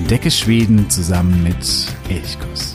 Entdecke Schweden zusammen mit Elchkuss.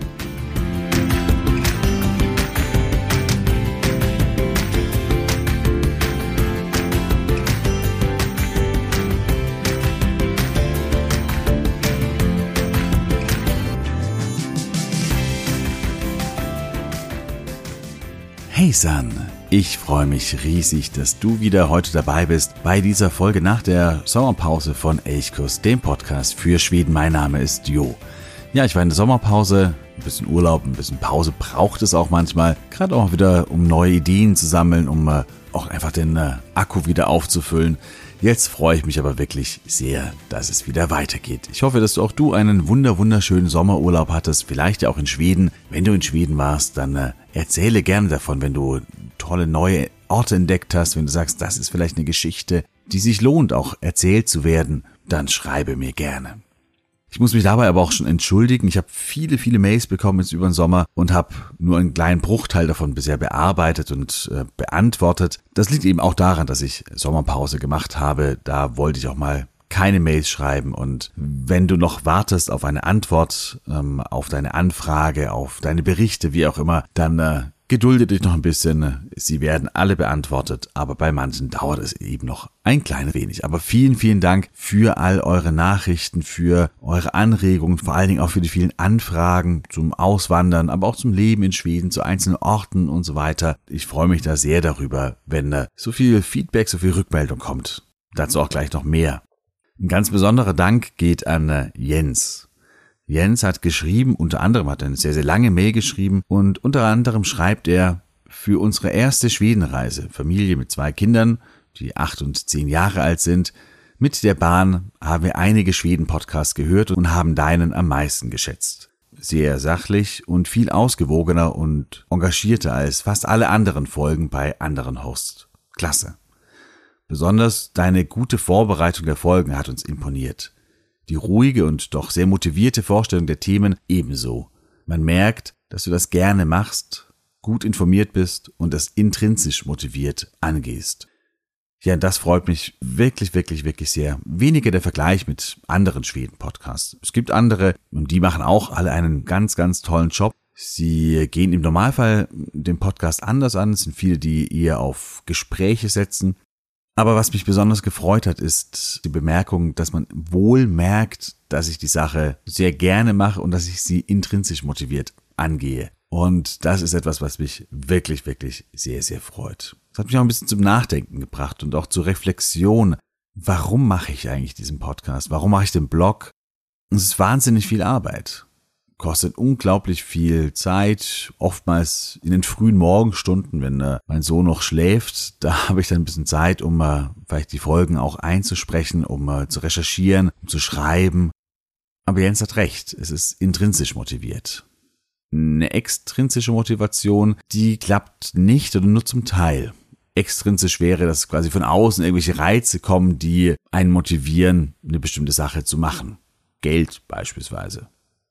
Hey San, ich freue mich riesig, dass du wieder heute dabei bist bei dieser Folge nach der Sommerpause von Elchkuss, dem Podcast für Schweden. Mein Name ist Jo. Ja, ich war in der Sommerpause, ein bisschen Urlaub, ein bisschen Pause braucht es auch manchmal, gerade auch wieder, um neue Ideen zu sammeln, um auch einfach den Akku wieder aufzufüllen. Jetzt freue ich mich aber wirklich sehr, dass es wieder weitergeht. Ich hoffe, dass auch du einen wunderschönen Sommerurlaub hattest, vielleicht ja auch in Schweden. Wenn du in Schweden warst, dann erzähle gerne davon, wenn du tolle neue Orte entdeckt hast, wenn du sagst, das ist vielleicht eine Geschichte, die sich lohnt, auch erzählt zu werden, dann schreibe mir gerne. Ich muss mich dabei aber auch schon entschuldigen. Ich habe viele Mails bekommen jetzt über den Sommer und habe nur einen kleinen Bruchteil davon bisher bearbeitet und beantwortet. Das liegt eben auch daran, dass ich Sommerpause gemacht habe. Da wollte ich auch mal keine Mails schreiben. Und wenn du noch wartest auf eine Antwort, auf deine Anfrage, auf deine Berichte, wie auch immer, dann gedulde dich noch ein bisschen. Sie werden alle beantwortet, aber bei manchen dauert es eben noch ein klein wenig. Aber vielen Dank für all eure Nachrichten, für eure Anregungen, vor allen Dingen auch für die vielen Anfragen zum Auswandern, aber auch zum Leben in Schweden, zu einzelnen Orten und so weiter. Ich freue mich da sehr darüber, wenn so viel Feedback, so viel Rückmeldung kommt. Dazu auch gleich noch mehr. Ein ganz besonderer Dank geht an Jens. Jens hat geschrieben, unter anderem hat er eine sehr lange Mail geschrieben und unter anderem schreibt er: Für unsere erste Schwedenreise, Familie mit 2 Kindern, die 8 und 10 Jahre alt sind, mit der Bahn haben wir einige Schweden-Podcasts gehört und haben deinen am meisten geschätzt. Sehr sachlich und viel ausgewogener und engagierter als fast alle anderen Folgen bei anderen Hosts. Klasse. Besonders deine gute Vorbereitung der Folgen hat uns imponiert. Die ruhige und doch sehr motivierte Vorstellung der Themen ebenso. Man merkt, dass du das gerne machst, gut informiert bist und das intrinsisch motiviert angehst. Ja, das freut mich wirklich sehr. Weniger der Vergleich mit anderen Schweden-Podcasts. Es gibt andere und die machen auch alle einen ganz tollen Job. Sie gehen im Normalfall den Podcast anders an. Es sind viele, die eher auf Gespräche setzen. Aber was mich besonders gefreut hat, ist die Bemerkung, dass man wohl merkt, dass ich die Sache sehr gerne mache und dass ich sie intrinsisch motiviert angehe. Und das ist etwas, was mich wirklich sehr freut. Das hat mich auch ein bisschen zum Nachdenken gebracht und auch zur Reflexion. Warum mache ich eigentlich diesen Podcast? Warum mache ich den Blog? Es ist wahnsinnig viel Arbeit. Kostet unglaublich viel Zeit, oftmals in den frühen Morgenstunden, wenn mein Sohn noch schläft. Da habe ich dann ein bisschen Zeit, um vielleicht die Folgen auch einzusprechen, um zu recherchieren, um zu schreiben. Aber Jens hat recht, es ist intrinsisch motiviert. Eine extrinsische Motivation, die klappt nicht oder nur zum Teil. Extrinsisch wäre, dass quasi von außen irgendwelche Reize kommen, die einen motivieren, eine bestimmte Sache zu machen. Geld beispielsweise.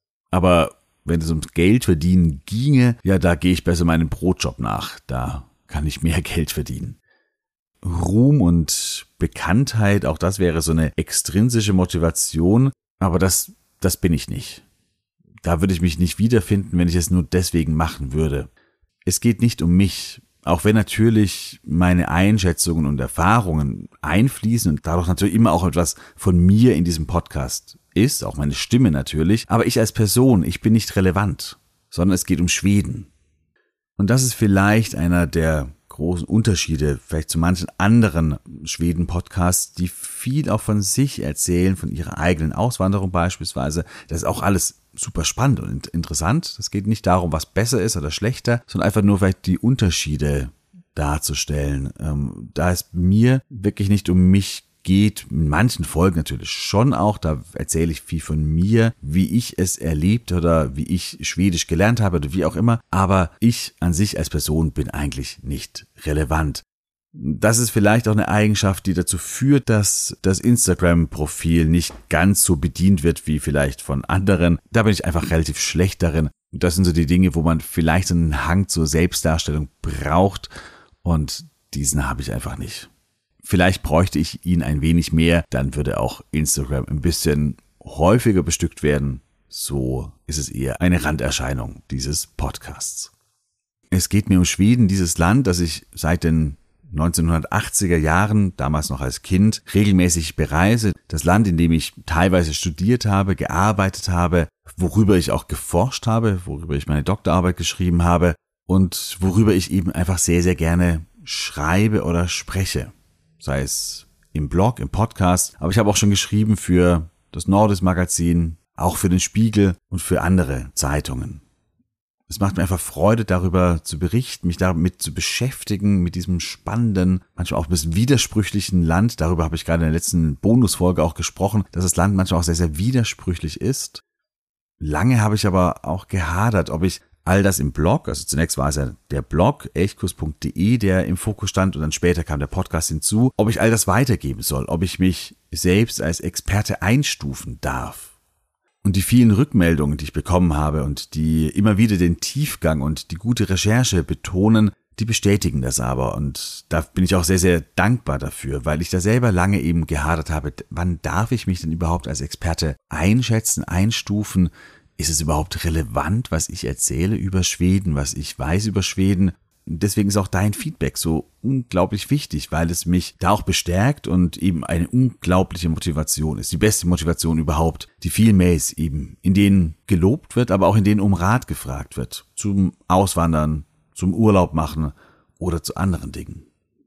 Aber wenn es ums Geld verdienen ginge, ja, da gehe ich besser meinem Brotjob nach. Da kann ich mehr Geld verdienen. Ruhm und Bekanntheit, auch das wäre so eine extrinsische Motivation. Aber das bin ich nicht. Da würde ich mich nicht wiederfinden, wenn ich es nur deswegen machen würde. Es geht nicht um mich. Auch wenn natürlich meine Einschätzungen und Erfahrungen einfließen und dadurch natürlich immer auch etwas von mir in diesem Podcast ist, auch meine Stimme natürlich, aber ich als Person, ich bin nicht relevant, sondern es geht um Schweden. Und das ist vielleicht einer der großen Unterschiede, vielleicht zu manchen anderen Schweden-Podcasts, die viel auch von sich erzählen, von ihrer eigenen Auswanderung beispielsweise. Das ist auch alles super spannend und interessant. Es geht nicht darum, was besser ist oder schlechter, sondern einfach nur vielleicht die Unterschiede darzustellen. Da es mir wirklich nicht um mich geht, in manchen Folgen natürlich schon auch, da erzähle ich viel von mir, wie ich es erlebt oder wie ich Schwedisch gelernt habe oder wie auch immer, aber ich an sich als Person bin eigentlich nicht relevant. Das ist vielleicht auch eine Eigenschaft, die dazu führt, dass das Instagram-Profil nicht ganz so bedient wird wie vielleicht von anderen. Da bin ich einfach relativ schlecht darin. Und das sind so die Dinge, wo man vielleicht einen Hang zur Selbstdarstellung braucht und diesen habe ich einfach nicht. Vielleicht bräuchte ich ihn ein wenig mehr, dann würde auch Instagram ein bisschen häufiger bestückt werden, so ist es eher eine Randerscheinung dieses Podcasts. Es geht mir um Schweden, dieses Land, das ich seit den 1980er Jahren, damals noch als Kind, regelmäßig bereise. Das Land, in dem ich teilweise studiert habe, gearbeitet habe, worüber ich auch geforscht habe, worüber ich meine Doktorarbeit geschrieben habe und worüber ich eben einfach sehr, sehr gerne schreibe oder spreche. Sei es im Blog, im Podcast, aber ich habe auch schon geschrieben für das Nordis-Magazin, auch für den Spiegel und für andere Zeitungen. Es macht mir einfach Freude, darüber zu berichten, mich damit zu beschäftigen, mit diesem spannenden, manchmal auch ein bisschen widersprüchlichen Land. Darüber habe ich gerade in der letzten Bonusfolge auch gesprochen, dass das Land manchmal auch sehr, sehr widersprüchlich ist. Lange habe ich aber auch gehadert, ob ich all das im Blog, also zunächst war es ja der Blog, elchkuss.de, der im Fokus stand und dann später kam der Podcast hinzu, ob ich all das weitergeben soll, ob ich mich selbst als Experte einstufen darf. Und die vielen Rückmeldungen, die ich bekommen habe und die immer wieder den Tiefgang und die gute Recherche betonen, die bestätigen das aber. Und da bin ich auch sehr, sehr dankbar dafür, weil ich da selber lange eben gehadert habe, wann darf ich mich denn überhaupt als Experte einschätzen, einstufen? Ist es überhaupt relevant, was ich erzähle über Schweden, was ich weiß über Schweden? Deswegen ist auch dein Feedback so unglaublich wichtig, weil es mich da auch bestärkt und eben eine unglaubliche Motivation ist. Die beste Motivation überhaupt. Die vielen Mails eben, in denen gelobt wird, aber auch in denen um Rat gefragt wird. Zum Auswandern, zum Urlaub machen oder zu anderen Dingen.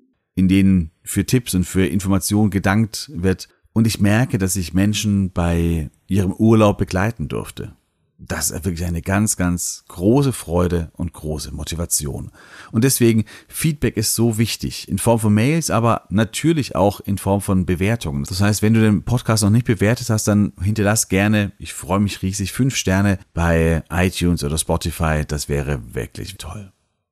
In denen für Tipps und für Informationen gedankt wird. Und ich merke, dass ich Menschen bei ihrem Urlaub begleiten durfte. Das ist wirklich eine ganz, ganz große Freude und große Motivation. Und deswegen, Feedback ist so wichtig, in Form von Mails, aber natürlich auch in Form von Bewertungen. Das heißt, wenn du den Podcast noch nicht bewertet hast, dann hinterlass gerne, ich freue mich riesig, 5 Sterne bei iTunes oder Spotify, das wäre wirklich toll.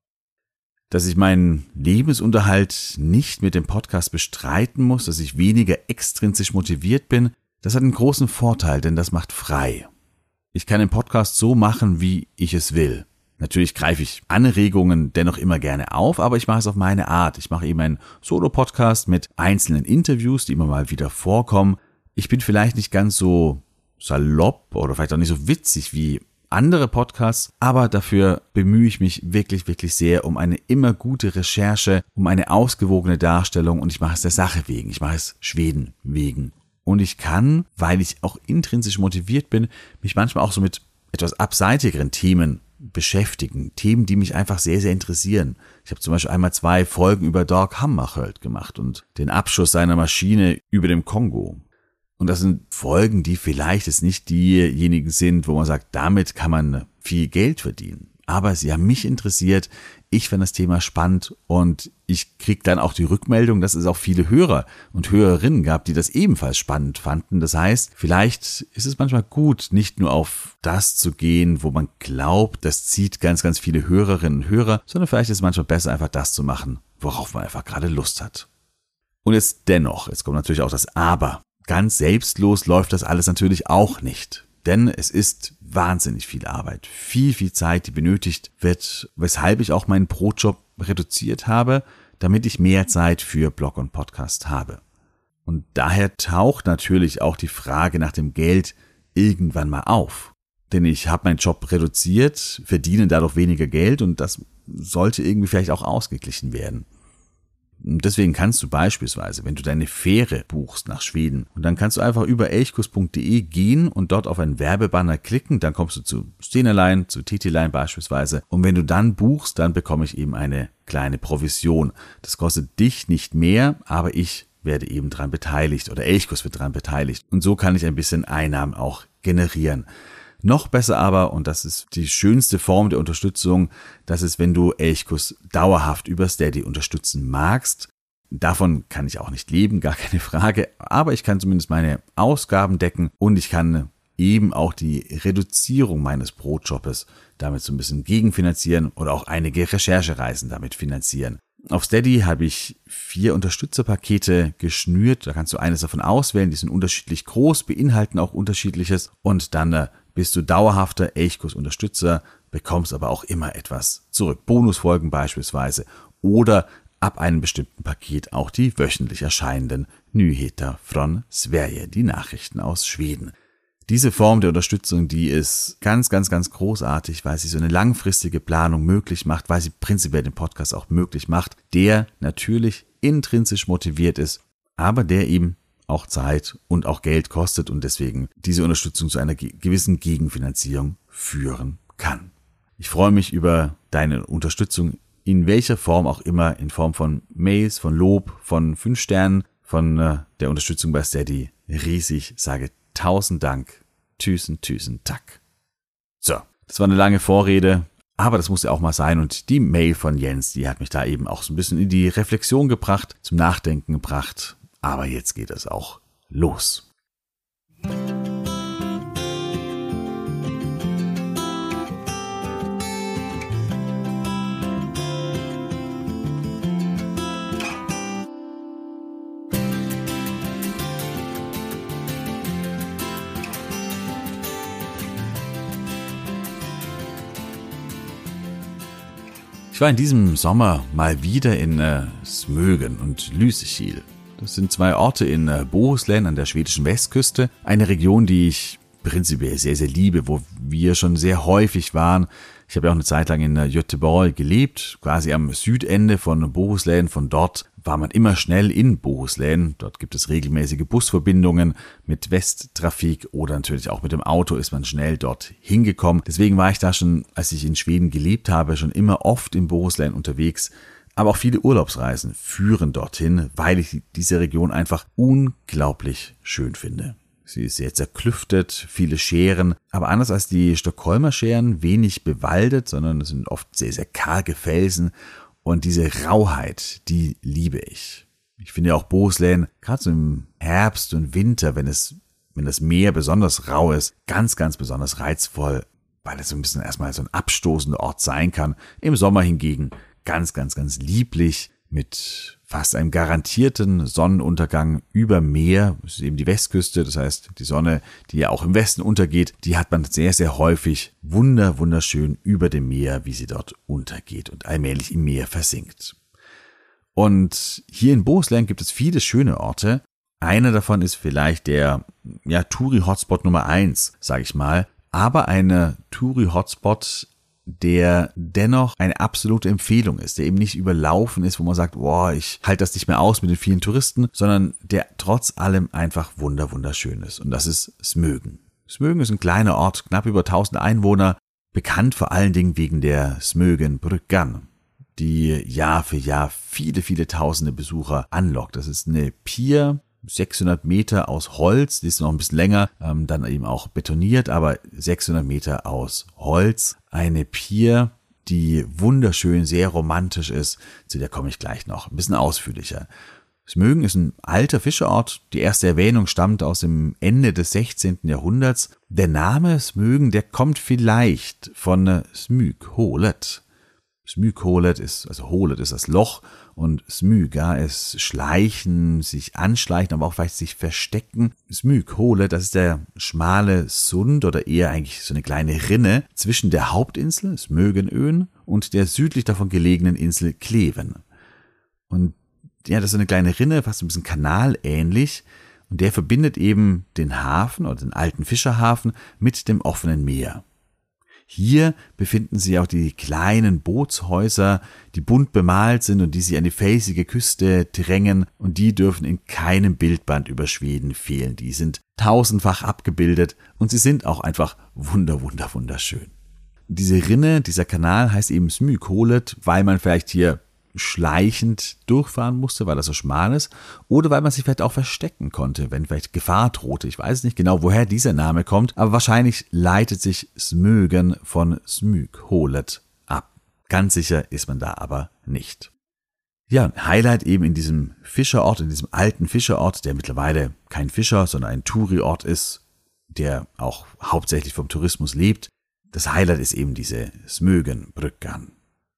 Dass ich meinen Lebensunterhalt nicht mit dem Podcast bestreiten muss, dass ich weniger extrinsisch motiviert bin, das hat einen großen Vorteil, denn das macht frei. Ich kann den Podcast so machen, wie ich es will. Natürlich greife ich Anregungen dennoch immer gerne auf, aber ich mache es auf meine Art. Ich mache eben einen Solo-Podcast mit einzelnen Interviews, die immer mal wieder vorkommen. Ich bin vielleicht nicht ganz so salopp oder vielleicht auch nicht so witzig wie andere Podcasts, aber dafür bemühe ich mich wirklich, wirklich sehr um eine immer gute Recherche, um eine ausgewogene Darstellung und ich mache es der Sache wegen. Ich mache es Schweden wegen. Und ich kann, weil ich auch intrinsisch motiviert bin, mich manchmal auch so mit etwas abseitigeren Themen beschäftigen. Themen, die mich einfach sehr, sehr interessieren. Ich habe zum Beispiel einmal 2 Folgen über Dag Hammarskjöld gemacht und den Abschuss seiner Maschine über dem Kongo. Und das sind Folgen, die vielleicht jetzt nicht diejenigen sind, wo man sagt, damit kann man viel Geld verdienen. Aber sie haben mich interessiert, ich fand das Thema spannend und ich kriege dann auch die Rückmeldung, dass es auch viele Hörer und Hörerinnen gab, die das ebenfalls spannend fanden. Das heißt, vielleicht ist es manchmal gut, nicht nur auf das zu gehen, wo man glaubt, das zieht ganz, ganz viele Hörerinnen und Hörer, sondern vielleicht ist es manchmal besser, einfach das zu machen, worauf man einfach gerade Lust hat. Und jetzt kommt natürlich auch das Aber. Ganz selbstlos läuft das alles natürlich auch nicht. Denn es ist wahnsinnig viel Arbeit, viel Zeit, die benötigt wird, weshalb ich auch meinen Brotjob reduziert habe, damit ich mehr Zeit für Blog und Podcast habe. Und daher taucht natürlich auch die Frage nach dem Geld irgendwann mal auf. Denn ich habe meinen Job reduziert, verdiene dadurch weniger Geld und das sollte irgendwie vielleicht auch ausgeglichen werden. Deswegen kannst du beispielsweise, wenn du deine Fähre buchst nach Schweden, und dann kannst du einfach über elchkuss.de gehen und dort auf einen Werbebanner klicken, dann kommst du zu Stena-Line, zu TT-Line beispielsweise. Und wenn du dann buchst, dann bekomme ich eben eine kleine Provision. Das kostet dich nicht mehr, aber ich werde eben dran beteiligt oder Elchkuss wird dran beteiligt. Und so kann ich ein bisschen Einnahmen auch generieren. Noch besser aber, und das ist die schönste Form der Unterstützung, das ist, wenn du Elchkuss dauerhaft über Steady unterstützen magst. Davon kann ich auch nicht leben, gar keine Frage, aber ich kann zumindest meine Ausgaben decken und ich kann eben auch die Reduzierung meines Brotjobbes damit so ein bisschen gegenfinanzieren oder auch einige Recherchereisen damit finanzieren. Auf Steady habe ich 4 Unterstützerpakete geschnürt, da kannst du eines davon auswählen, die sind unterschiedlich groß, beinhalten auch unterschiedliches und dann bist du dauerhafter Elchkuss-Unterstützer, bekommst aber auch immer etwas zurück. Bonusfolgen beispielsweise oder ab einem bestimmten Paket auch die wöchentlich erscheinenden Nyheter från Sverige, die Nachrichten aus Schweden. Diese Form der Unterstützung, die ist ganz, ganz, ganz großartig, weil sie so eine langfristige Planung möglich macht, weil sie prinzipiell den Podcast auch möglich macht, der natürlich intrinsisch motiviert ist, aber der eben auch Zeit und auch Geld kostet und deswegen diese Unterstützung zu einer gewissen Gegenfinanzierung führen kann. Ich freue mich über deine Unterstützung, in welcher Form auch immer, in Form von Mails, von Lob, von 5 Sternen, von der Unterstützung bei Steady. Riesig, sage 1000 Dank. Tschüssen, tack. So, das war eine lange Vorrede, aber das muss ja auch mal sein und die Mail von Jens, die hat mich da eben auch so ein bisschen in die Reflexion gebracht, zum Nachdenken gebracht, aber jetzt geht es auch los. Ich war in diesem Sommer mal wieder in Smögen und Lysekil. Das sind 2 Orte in Bohuslän an der schwedischen Westküste. Eine Region, die ich prinzipiell sehr, sehr liebe, wo wir schon sehr häufig waren. Ich habe ja auch eine Zeit lang in Göteborg gelebt, quasi am Südende von Bohuslän. Von dort war man immer schnell in Bohuslän. Dort gibt es regelmäßige Busverbindungen mit Westtrafik oder natürlich auch mit dem Auto ist man schnell dort hingekommen. Deswegen war ich da schon, als ich in Schweden gelebt habe, schon immer oft in Bohuslän unterwegs. Aber auch viele Urlaubsreisen führen dorthin, weil ich diese Region einfach unglaublich schön finde. Sie ist sehr zerklüftet, viele Schären, aber anders als die Stockholmer Schären wenig bewaldet, sondern es sind oft sehr, sehr karge Felsen und diese Rauheit, die liebe ich. Ich finde auch Bohuslän, gerade so im Herbst und Winter, wenn das Meer besonders rau ist, ganz, ganz besonders reizvoll, weil es so ein bisschen erstmal so ein abstoßender Ort sein kann. Im Sommer hingegen ganz, ganz, ganz lieblich mit fast einem garantierten Sonnenuntergang über Meer. Das ist eben die Westküste, das heißt die Sonne, die ja auch im Westen untergeht, die hat man sehr, sehr häufig wunderschön über dem Meer, wie sie dort untergeht und allmählich im Meer versinkt. Und hier in Bohuslän gibt es viele schöne Orte. Einer davon ist vielleicht der Touri-Hotspot Nummer 1, sage ich mal, aber eine Touri-Hotspot, der dennoch eine absolute Empfehlung ist, der eben nicht überlaufen ist, wo man sagt, ich halte das nicht mehr aus mit den vielen Touristen, sondern der trotz allem einfach wunderschön ist. Und das ist Smögen. Smögen ist ein kleiner Ort, knapp über 1000 Einwohner, bekannt vor allen Dingen wegen der Smögenbryggan, die Jahr für Jahr viele, viele tausende Besucher anlockt. Das ist eine Pier, 600 Meter aus Holz, die ist noch ein bisschen länger, dann eben auch betoniert, aber 600 Meter aus Holz. Eine Pier, die wunderschön, sehr romantisch ist, zu der komme ich gleich noch, ein bisschen ausführlicher. Smögen ist ein alter Fischerort, die erste Erwähnung stammt aus dem Ende des 16. Jahrhunderts. Der Name Smögen, der kommt vielleicht von Smygholet. Smygholet ist, also Holet ist das Loch und Smyga ist schleichen, sich anschleichen, aber auch vielleicht sich verstecken. Smygholet, das ist der schmale Sund oder eher eigentlich so eine kleine Rinne zwischen der Hauptinsel Smögenön und der südlich davon gelegenen Insel Kleven. Und ja, das ist eine kleine Rinne, fast ein bisschen kanalähnlich und der verbindet eben den Hafen oder den alten Fischerhafen mit dem offenen Meer. Hier befinden sich auch die kleinen Bootshäuser, die bunt bemalt sind und die sich an die felsige Küste drängen und die dürfen in keinem Bildband über Schweden fehlen. Die sind tausendfach abgebildet und sie sind auch einfach wunderschön. Diese Rinne, dieser Kanal heißt eben Smygholet, weil man vielleicht hier schleichend durchfahren musste, weil das so schmal ist, oder weil man sich vielleicht auch verstecken konnte, wenn vielleicht Gefahr drohte. Ich weiß nicht genau, woher dieser Name kommt, aber wahrscheinlich leitet sich Smögen von Smygholet ab. Ganz sicher ist man da aber nicht. Ja, ein Highlight eben in diesem Fischerort, in diesem alten Fischerort, der mittlerweile kein Fischer, sondern ein Touri-Ort ist, der auch hauptsächlich vom Tourismus lebt. Das Highlight ist eben diese Smögenbryggan.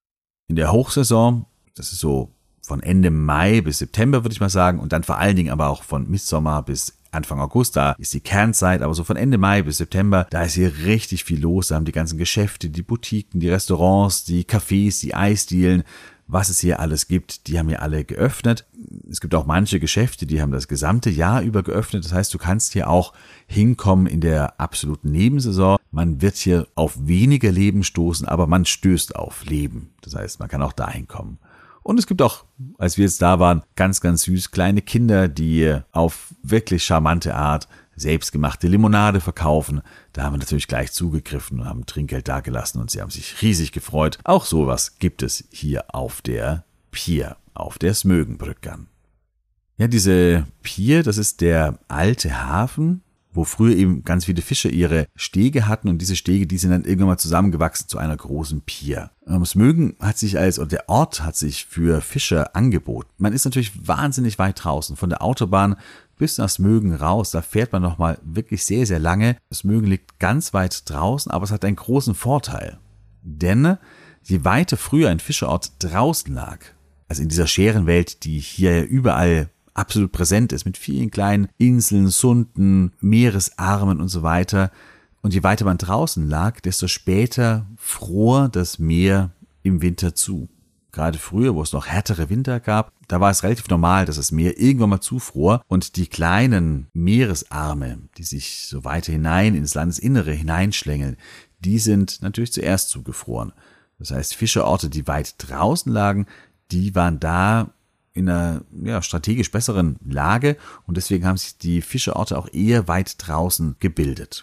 In der Hochsaison, das ist so von Ende Mai bis September, würde ich mal sagen, und dann vor allen Dingen aber auch von Mitsommer bis Anfang August, da ist die Kernzeit, aber so von Ende Mai bis September, da ist hier richtig viel los. Da haben die ganzen Geschäfte, die Boutiquen, die Restaurants, die Cafés, die Eisdielen, was es hier alles gibt, die haben hier alle geöffnet. Es gibt auch manche Geschäfte, die haben das gesamte Jahr über geöffnet. Das heißt, du kannst hier auch hinkommen in der absoluten Nebensaison. Man wird hier auf weniger Leben stoßen, aber man stößt auf Leben. Das heißt, man kann auch da hinkommen. Und es gibt auch, als wir jetzt da waren, ganz, ganz süß kleine Kinder, die auf wirklich charmante Art selbstgemachte Limonade verkaufen. Da haben wir natürlich gleich zugegriffen und haben Trinkgeld dagelassen und sie haben sich riesig gefreut. Auch sowas gibt es hier auf der Pier, auf der Smögenbrückan. Ja, diese Pier, das ist der alte Hafen, wo früher eben ganz viele Fischer ihre Stege hatten und diese Stege, die sind dann irgendwann mal zusammengewachsen zu einer großen Pier. Smögen der Ort hat sich für Fischer angeboten. Man ist natürlich wahnsinnig weit draußen, von der Autobahn bis nach Smögen raus, da fährt man nochmal wirklich sehr, sehr lange. Smögen liegt ganz weit draußen, aber es hat einen großen Vorteil. Denn je weiter früher ein Fischerort draußen lag, also in dieser Scherenwelt, die hier überall absolut präsent ist, mit vielen kleinen Inseln, Sunden, Meeresarmen und so weiter. Und je weiter man draußen lag, desto später fror das Meer im Winter zu. Gerade früher, wo es noch härtere Winter gab, da war es relativ normal, dass das Meer irgendwann mal zufror und die kleinen Meeresarme, die sich so weiter hinein ins Landesinnere hineinschlängeln, die sind natürlich zuerst zugefroren. Das heißt, Fischerorte, die weit draußen lagen, die waren da in einer strategisch besseren Lage und deswegen haben sich die Fischerorte auch eher weit draußen gebildet.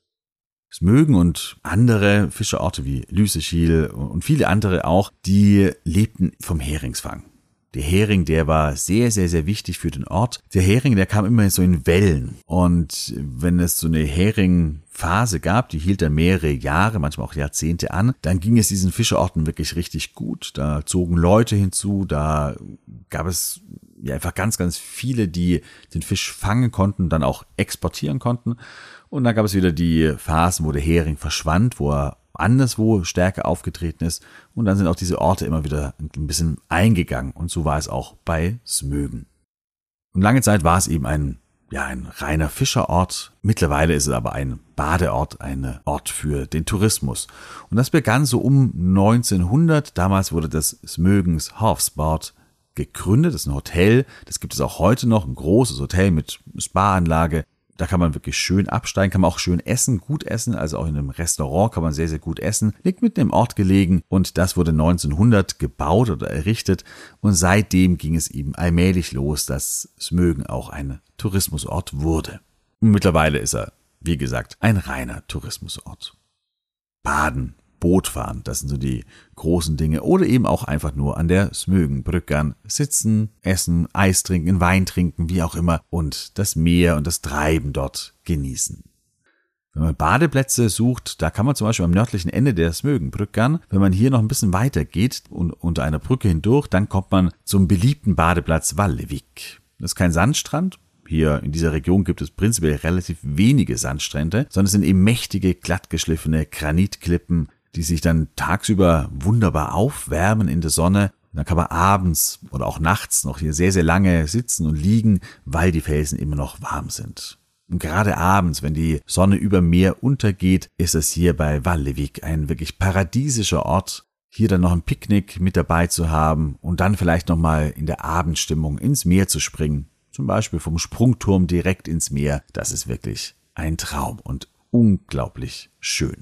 Smögen und andere Fischerorte wie Lysekil und viele andere auch, die lebten vom Heringsfang. Der Hering, der war sehr, sehr, sehr wichtig für den Ort. Der Hering, der kam immer so in Wellen. Und wenn es so eine Heringphase gab, die hielt dann mehrere Jahre, manchmal auch Jahrzehnte an, dann ging es diesen Fischerorten wirklich richtig gut. Da zogen Leute hinzu, da gab es einfach ganz, ganz viele, die den Fisch fangen konnten, dann auch exportieren konnten. Und dann gab es wieder die Phasen, wo der Hering verschwand, wo er anderswo stärker aufgetreten ist. Und dann sind auch diese Orte immer wieder ein bisschen eingegangen. Und so war es auch bei Smögen. Und lange Zeit war es eben ein reiner Fischerort. Mittlerweile ist es aber ein Badeort, ein Ort für den Tourismus. Und das begann so um 1900. Damals wurde das Smögens Hovsbad gegründet. Das ist ein Hotel. Das gibt es auch heute noch. Ein großes Hotel mit Spa-Anlage. Da kann man wirklich schön absteigen, kann man auch schön essen, gut essen, also auch in einem Restaurant kann man sehr, sehr gut essen. Liegt mitten im Ort gelegen und das wurde 1900 gebaut oder errichtet und seitdem ging es eben allmählich los, dass Smögen auch ein Tourismusort wurde. Und mittlerweile ist er, wie gesagt, ein reiner Tourismusort. Baden, Bootfahren, das sind so die großen Dinge. Oder eben auch einfach nur an der Smögenbrückan sitzen, essen, Eis trinken, Wein trinken, wie auch immer. Und das Meer und das Treiben dort genießen. Wenn man Badeplätze sucht, da kann man zum Beispiel am nördlichen Ende der Smögenbrückan, wenn man hier noch ein bisschen weiter geht und unter einer Brücke hindurch, dann kommt man zum beliebten Badeplatz Vallevik. Das ist kein Sandstrand. Hier in dieser Region gibt es prinzipiell relativ wenige Sandstrände, sondern es sind eben mächtige, glattgeschliffene Granitklippen, die sich dann tagsüber wunderbar aufwärmen in der Sonne. Und dann kann man abends oder auch nachts noch hier sehr, sehr lange sitzen und liegen, weil die Felsen immer noch warm sind. Und gerade abends, wenn die Sonne über Meer untergeht, ist es hier bei Vallevik ein wirklich paradiesischer Ort, hier dann noch ein Picknick mit dabei zu haben und dann vielleicht nochmal in der Abendstimmung ins Meer zu springen. Zum Beispiel vom Sprungturm direkt ins Meer. Das ist wirklich ein Traum und unglaublich schön.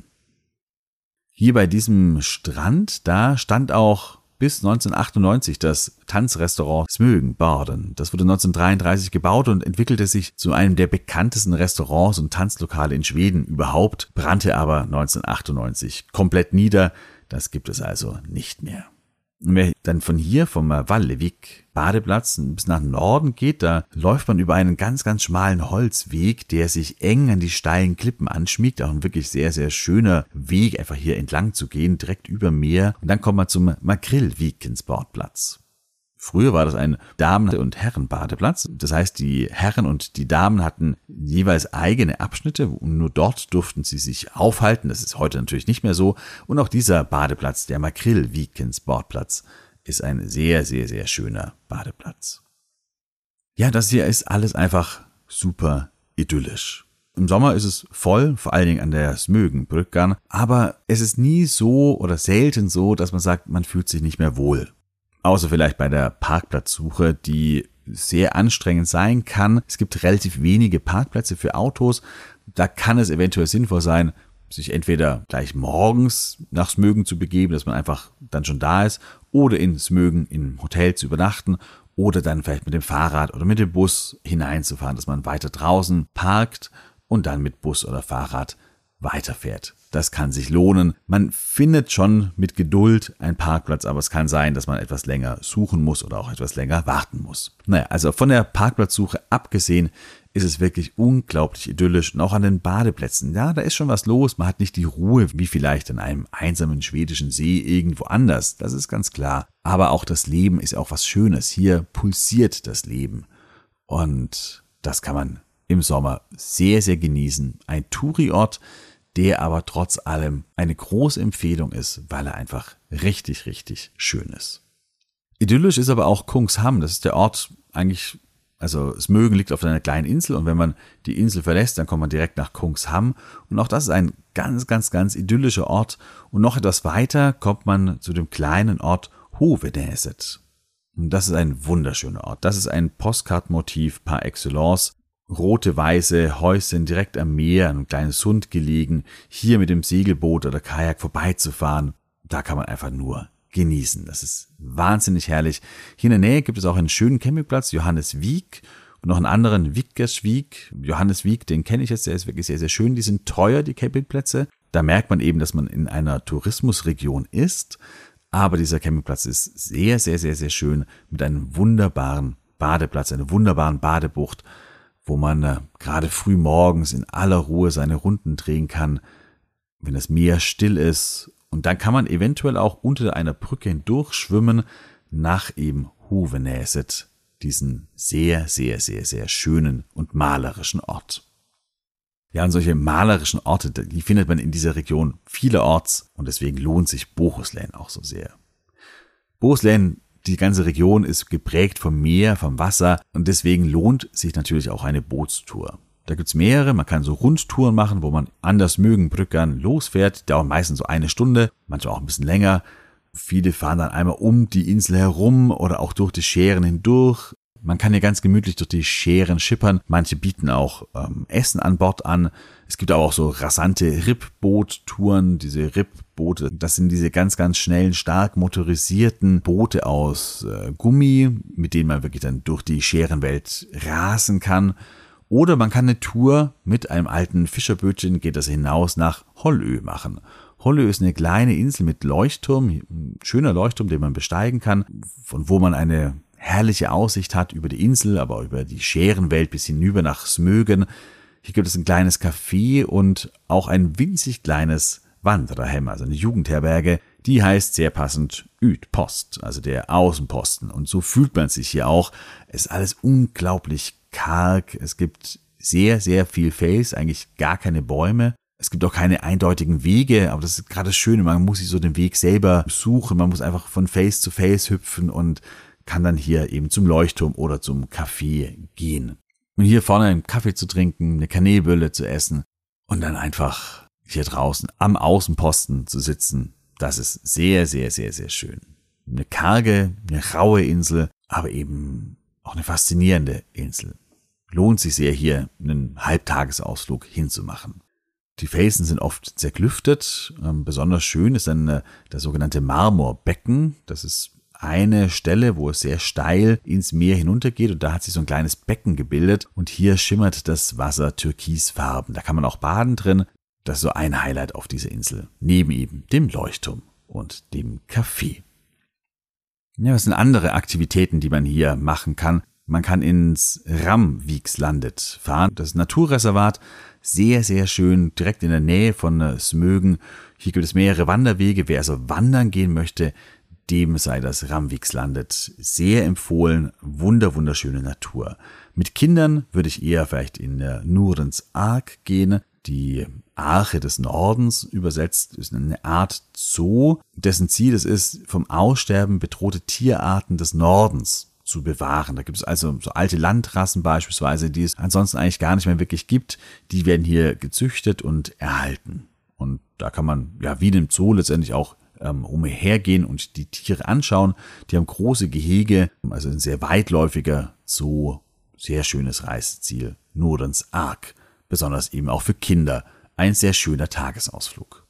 Hier bei diesem Strand, da stand auch bis 1998 das Tanzrestaurant Smögenbaden. Das wurde 1933 gebaut und entwickelte sich zu einem der bekanntesten Restaurants und Tanzlokale in Schweden überhaupt, brannte aber 1998 komplett nieder. Das gibt es also nicht mehr. Und wer dann von hier, vom Vallevik Badeplatz bis nach Norden geht, da läuft man über einen ganz, ganz schmalen Holzweg, der sich eng an die steilen Klippen anschmiegt. Auch ein wirklich sehr, sehr schöner Weg, einfach hier entlang zu gehen, direkt über Meer. Und dann kommt man zum Makrillvikenssportplatz. Früher war das ein Damen- und Herrenbadeplatz. Das heißt, die Herren und die Damen hatten jeweils eigene Abschnitte und nur dort durften sie sich aufhalten. Das ist heute natürlich nicht mehr so. Und auch dieser Badeplatz, der Makrillvikenssportplatz, ist ein sehr, sehr, sehr schöner Badeplatz. Ja, das hier ist alles einfach super idyllisch. Im Sommer ist es voll, vor allen Dingen an der Smögenbrücke, aber es ist nie so oder selten so, dass man sagt, man fühlt sich nicht mehr wohl. Außer vielleicht bei der Parkplatzsuche, die sehr anstrengend sein kann. Es gibt relativ wenige Parkplätze für Autos. Da kann es eventuell sinnvoll sein, sich entweder gleich morgens nach Smögen zu begeben, dass man einfach dann schon da ist, oder in Smögen im Hotel zu übernachten oder dann vielleicht mit dem Fahrrad oder mit dem Bus hineinzufahren, dass man weiter draußen parkt und dann mit Bus oder Fahrrad weiterfährt. Das kann sich lohnen. Man findet schon mit Geduld einen Parkplatz, aber es kann sein, dass man etwas länger suchen muss oder auch etwas länger warten muss. Naja, also von der Parkplatzsuche abgesehen ist es wirklich unglaublich idyllisch und auch an den Badeplätzen. Ja, da ist schon was los. Man hat nicht die Ruhe wie vielleicht an einem einsamen schwedischen See irgendwo anders. Das ist ganz klar. Aber auch das Leben ist auch was Schönes. Hier pulsiert das Leben. Und das kann man im Sommer sehr, sehr genießen. Ein Touri-Ort, der aber trotz allem eine große Empfehlung ist, weil er einfach richtig, richtig schön ist. Idyllisch ist aber auch Kungsham. Das ist der Ort eigentlich, also Smögen liegt auf einer kleinen Insel und wenn man die Insel verlässt, dann kommt man direkt nach Kungsham. Und auch das ist ein ganz, ganz, ganz idyllischer Ort. Und noch etwas weiter kommt man zu dem kleinen Ort Hoveneset. Und das ist ein wunderschöner Ort. Das ist ein Postkartenmotiv par excellence. Rote, weiße Häuschen direkt am Meer, ein kleines Sund gelegen, hier mit dem Segelboot oder Kajak vorbeizufahren, da kann man einfach nur genießen. Das ist wahnsinnig herrlich. Hier in der Nähe gibt es auch einen schönen Campingplatz, Johannesvik, und noch einen anderen, Vikkersvik. Johannesvik, den kenne ich jetzt, der ist wirklich sehr, sehr schön. Die sind teuer, die Campingplätze. Da merkt man eben, dass man in einer Tourismusregion ist, aber dieser Campingplatz ist sehr, sehr, sehr, sehr schön mit einem wunderbaren Badeplatz, einer wunderbaren Badebucht, wo man gerade früh morgens in aller Ruhe seine Runden drehen kann, wenn das Meer still ist. Und dann kann man eventuell auch unter einer Brücke hindurch schwimmen nach eben Hoveneset, diesen sehr, sehr, sehr, sehr schönen und malerischen Ort. Ja, und solche malerischen Orte, die findet man in dieser Region vielerorts und deswegen lohnt sich Bohuslän auch so sehr. Bohuslän, die ganze Region ist geprägt vom Meer, vom Wasser und deswegen lohnt sich natürlich auch eine Bootstour. Da gibt's mehrere, man kann so Rundtouren machen, wo man an der Smögenbrücke losfährt, die dauern meistens so 1 Stunde, manchmal auch ein bisschen länger. Viele fahren dann einmal um die Insel herum oder auch durch die Schären hindurch. Man kann hier ganz gemütlich durch die Schären schippern. Manche bieten auch Essen an Bord an. Es gibt aber auch so rasante Rippboot-Touren. Diese Rippboote, das sind diese ganz, ganz schnellen, stark motorisierten Boote aus Gummi, mit denen man wirklich dann durch die Schärenwelt rasen kann. Oder man kann eine Tour mit einem alten Fischerbötchen, geht das hinaus nach Hollö machen. Hollö ist eine kleine Insel mit Leuchtturm, ein schöner Leuchtturm, den man besteigen kann, von wo man eine herrliche Aussicht hat über die Insel, aber über die Schärenwelt bis hinüber nach Smögen. Hier gibt es ein kleines Café und auch ein winzig kleines Wandererheim, also eine Jugendherberge. Die heißt sehr passend Utpost, also der Außenposten. Und so fühlt man sich hier auch. Es ist alles unglaublich karg. Es gibt sehr, sehr viel Fels, eigentlich gar keine Bäume. Es gibt auch keine eindeutigen Wege, aber das ist gerade das Schöne. Man muss sich so den Weg selber suchen. Man muss einfach von Fels zu Fels hüpfen und kann dann hier eben zum Leuchtturm oder zum Café gehen. Und hier vorne einen Kaffee zu trinken, eine Kanelbülle zu essen und dann einfach hier draußen am Außenposten zu sitzen, das ist sehr, sehr, sehr, sehr schön. Eine karge, eine raue Insel, aber eben auch eine faszinierende Insel. Lohnt sich sehr, hier einen Halbtagesausflug hinzumachen. Die Felsen sind oft zerklüftet. Besonders schön ist dann das sogenannte Marmorbecken. Das ist eine Stelle, wo es sehr steil ins Meer hinuntergeht und da hat sich so ein kleines Becken gebildet und hier schimmert das Wasser türkisfarben. Da kann man auch baden drin. Das ist so ein Highlight auf dieser Insel, neben eben dem Leuchtturm und dem Café. Ja, was sind andere Aktivitäten, die man hier machen kann? Man kann ins Ramvikslandet fahren. Das ist ein Naturreservat, sehr, sehr schön, direkt in der Nähe von Smögen. Hier gibt es mehrere Wanderwege. Wer also wandern gehen möchte, dem sei das Ramvikslandet sehr empfohlen. Wunderschöne Natur. Mit Kindern würde ich eher vielleicht in Nordens Ark gehen. Die Arche des Nordens übersetzt ist eine Art Zoo, dessen Ziel es ist, vom Aussterben bedrohte Tierarten des Nordens zu bewahren. Da gibt es also so alte Landrassen beispielsweise, die es ansonsten eigentlich gar nicht mehr wirklich gibt. Die werden hier gezüchtet und erhalten. Und da kann man ja wie in einem Zoo letztendlich auch umhergehen und die Tiere anschauen. Die haben große Gehege, also ein sehr weitläufiger Zoo, sehr schönes Reiseziel. Nordens Ark, besonders eben auch für Kinder. Ein sehr schöner Tagesausflug.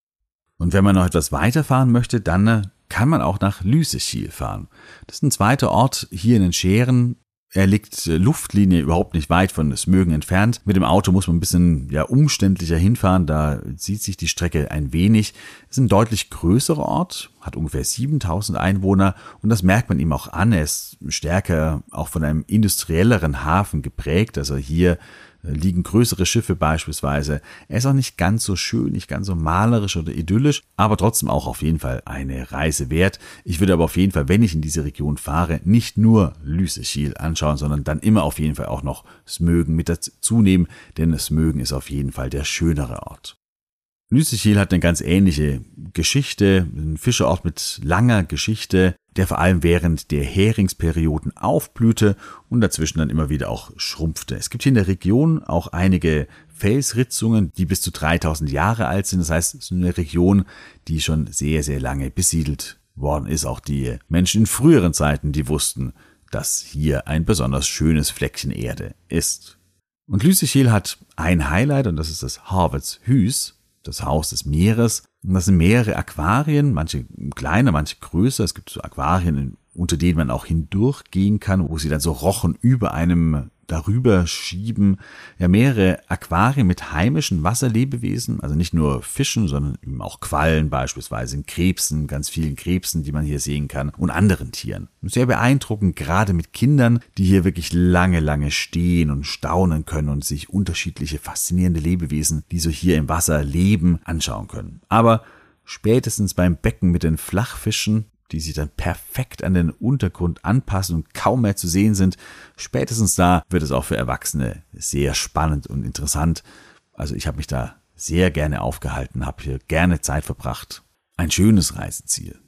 Und wenn man noch etwas weiterfahren möchte, dann kann man auch nach Lysekil fahren. Das ist ein zweiter Ort hier in den Schären. Er liegt Luftlinie überhaupt nicht weit von Smögen entfernt. Mit dem Auto muss man ein bisschen umständlicher hinfahren, da zieht sich die Strecke ein wenig. Es ist ein deutlich größerer Ort, hat ungefähr 7000 Einwohner und das merkt man ihm auch an. Er ist stärker auch von einem industrielleren Hafen geprägt, also hier liegen größere Schiffe beispielsweise. Er ist auch nicht ganz so schön, nicht ganz so malerisch oder idyllisch, aber trotzdem auch auf jeden Fall eine Reise wert. Ich würde aber auf jeden Fall, wenn ich in diese Region fahre, nicht nur Lysekil anschauen, sondern dann immer auf jeden Fall auch noch Smögen mit dazu nehmen, denn Smögen ist auf jeden Fall der schönere Ort. Lysekil hat eine ganz ähnliche Geschichte, ein Fischerort mit langer Geschichte, der vor allem während der Heringsperioden aufblühte und dazwischen dann immer wieder auch schrumpfte. Es gibt hier in der Region auch einige Felsritzungen, die bis zu 3000 Jahre alt sind. Das heißt, es ist eine Region, die schon sehr, sehr lange besiedelt worden ist. Auch die Menschen in früheren Zeiten, die wussten, dass hier ein besonders schönes Fleckchen Erde ist. Und Lysekil hat ein Highlight und das ist das Havetshus, das Haus des Meeres. Und das sind mehrere Aquarien, manche kleiner, manche größer. Es gibt so Aquarien, unter denen man auch hindurchgehen kann, wo sie dann so Rochen über einem darüber schieben. Ja, mehrere Aquarien mit heimischen Wasserlebewesen, also nicht nur Fischen, sondern eben auch Quallen beispielsweise, Krebsen, ganz vielen Krebsen, die man hier sehen kann und anderen Tieren. Sehr beeindruckend, gerade mit Kindern, die hier wirklich lange, lange stehen und staunen können und sich unterschiedliche faszinierende Lebewesen, die so hier im Wasser leben, anschauen können. Aber spätestens beim Becken mit den Flachfischen, die sich dann perfekt an den Untergrund anpassen und kaum mehr zu sehen sind, spätestens da wird es auch für Erwachsene sehr spannend und interessant. Also ich habe mich da sehr gerne aufgehalten, habe hier gerne Zeit verbracht. Ein schönes Reiseziel.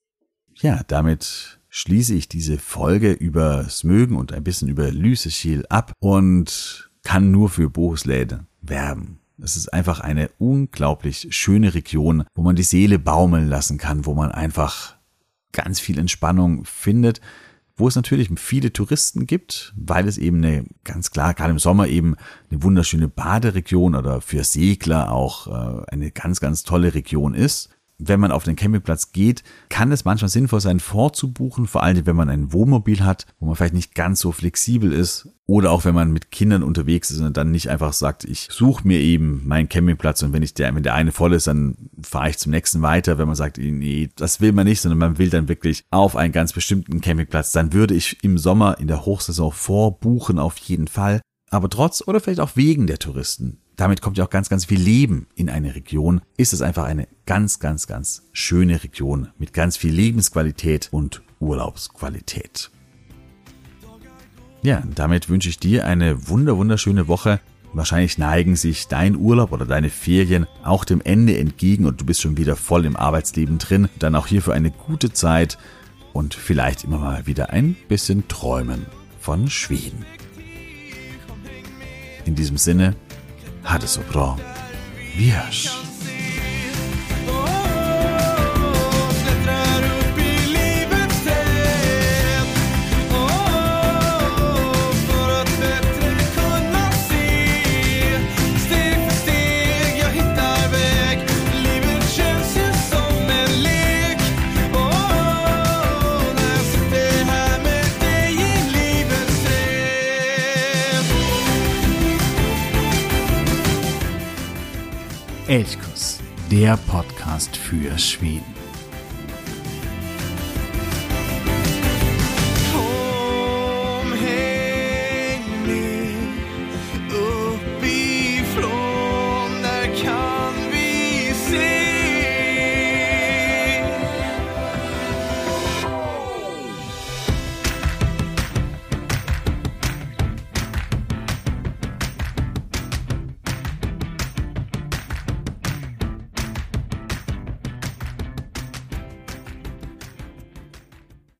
Ja, damit schließe ich diese Folge über Smögen und ein bisschen über Lysekil ab und kann nur für Bohuslän werben. Es ist einfach eine unglaublich schöne Region, wo man die Seele baumeln lassen kann, wo man einfach ganz viel Entspannung findet, wo es natürlich viele Touristen gibt, weil es eben ganz klar, gerade im Sommer eben eine wunderschöne Baderegion oder für Segler auch eine ganz, ganz tolle Region ist. Wenn man auf den Campingplatz geht, kann es manchmal sinnvoll sein, vorzubuchen, vor allem wenn man ein Wohnmobil hat, wo man vielleicht nicht ganz so flexibel ist oder auch wenn man mit Kindern unterwegs ist und dann nicht einfach sagt, ich suche mir eben meinen Campingplatz und wenn der eine voll ist, dann fahre ich zum nächsten weiter. Wenn man sagt, nee, das will man nicht, sondern man will dann wirklich auf einen ganz bestimmten Campingplatz, dann würde ich im Sommer in der Hochsaison vorbuchen auf jeden Fall. Aber trotz oder vielleicht auch wegen der Touristen, damit kommt ja auch ganz, ganz viel Leben in eine Region, ist es einfach eine ganz, ganz, ganz schöne Region mit ganz viel Lebensqualität und Urlaubsqualität. Ja, damit wünsche ich dir eine wunderschöne Woche. Wahrscheinlich neigen sich dein Urlaub oder deine Ferien auch dem Ende entgegen und du bist schon wieder voll im Arbeitsleben drin. Dann auch hierfür eine gute Zeit und vielleicht immer mal wieder ein bisschen träumen von Schweden. In diesem Sinne, ha det så bra. Vi hörs. Elchkuss, der Podcast für Schweden.